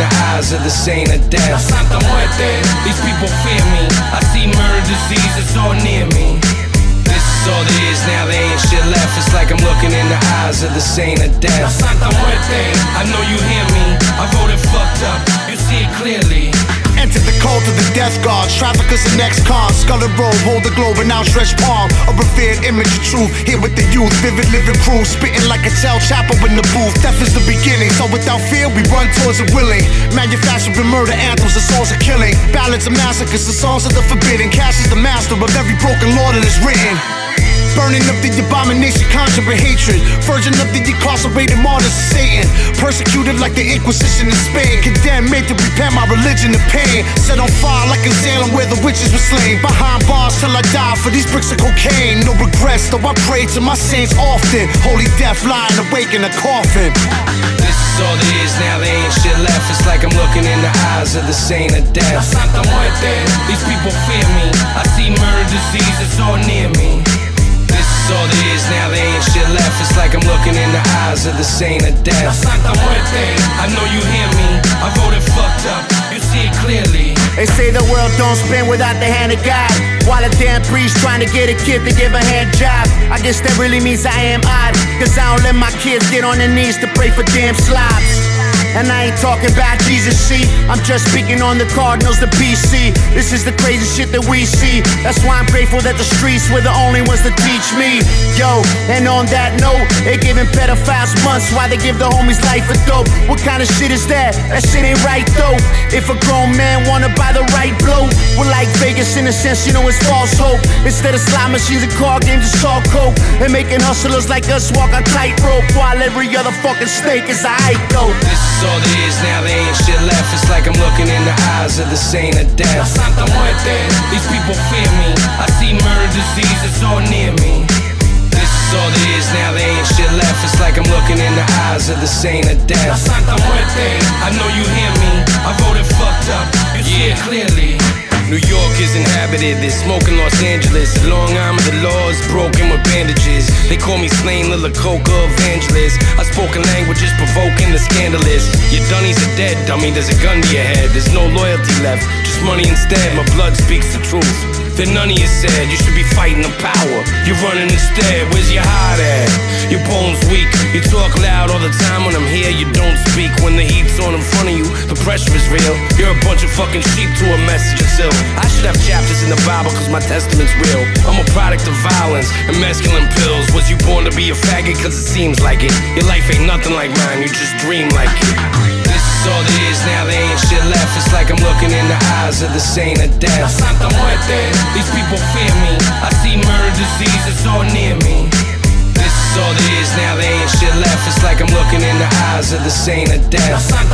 eyes of the saint of death. La Santa Muerte, these people fear me. I see murder, disease, it's all near me. This is all there is, now there ain't shit left. It's like I'm looking in the eyes of the saint of death. La Santa Muerte, I know you hear me. I wrote it fucked up, you see it clearly. Entered the cult of the death guards, traffickers and ex-cons. Scarlet robe, hold the globe, an outstretched palm. A revered image of truth, here with the youth. Vivid living crew, spitting like a tell chapel in the booth. Death is the beginning, so without fear we run towards it willing. Manufacturing murder anthems, the songs of killing. Ballads of massacres, the songs of the forbidden. Cash is the master of every broken law that is written. Burning up the abomination, conjuring hatred. Virgin of the incarcerated martyrs of Satan. Persecuted like the Inquisition in Spain. Condemned, made to repent my religion and pain. Set on fire like in Salem where the witches were slain. Behind bars till I die for these bricks of cocaine. No regrets, though I pray to my saints often. Holy death lying awake in a coffin. This is all there is, now there ain't shit left. It's like I'm looking in the eyes of the saint of death. La Santa Muerte, these people fear me. I see murder, disease, it's all near me. This is all there is, now there ain't shit left. It's like I'm looking in the eyes of the saint of death. La Santa Muerte, I know you hear me. I wrote it fucked up, you see it clearly. They say the world don't spin without the hand of God. While a damn priest trying to get a kid to give a hand job. I guess that really means I am odd, cause I don't let my kids get on their knees to pray for damn slobs. And I ain't talking about Jesus, see. I'm just speaking on the Cardinals, the PC. This is the crazy shit that we see. That's why I'm grateful that the streets were the only ones to teach me. Yo, and on that note, they giving pedophiles months while they give the homies life for dope. What kind of shit is that? That shit ain't right though. If a grown man wanna buy the right blow, we're like Vegas in a sense, you know it's false hope. Instead of slot machines and car games, it's all coke. They're making hustlers like us walk a tightrope, while every other fucking snake is a hike though. This is all there is, now there ain't shit left. It's like I'm looking in the eyes of the saint of death. La Santa Muerte, these people fear me. I see murder, disease, it's all near me. This is all there is, now there ain't shit left. It's like I'm looking in the eyes of the saint of death. La Santa Muerte, I know you hear me. I wrote it fucked up, you see it clearly. New York is inhabited, there's smoke in Los Angeles. Long arm of the law is broken with bandages. They call me Slain Lilla Coca Evangelist. I spoken languages provoking the scandalous. Your dunnies are dead, dummy, there's a gun to your head. There's no loyalty left, just money instead. My blood speaks the truth. Then none of you said you should be fighting the power. You're running instead, where's your heart at? Your bones weak, you talk loud all the time when I'm here. You don't speak when the heat's on in front of you. The pressure is real, you're a bunch of fucking sheep to a message of ill. I should have chapters in the Bible cause my testament's real. I'm a product of violence and mescaline pills. Was you born to be a faggot? Cause it seems like it. Your life ain't nothing like mine, you just dream like it. This is all there is, now there ain't shit left. It's like I'm looking in the eyes of the saint of death. La Santa Muerte, these people fear me. I see murder, disease, it's all near me. This is all there is, now there ain't shit left. It's like I'm looking in the eyes of the saint of death. La Santa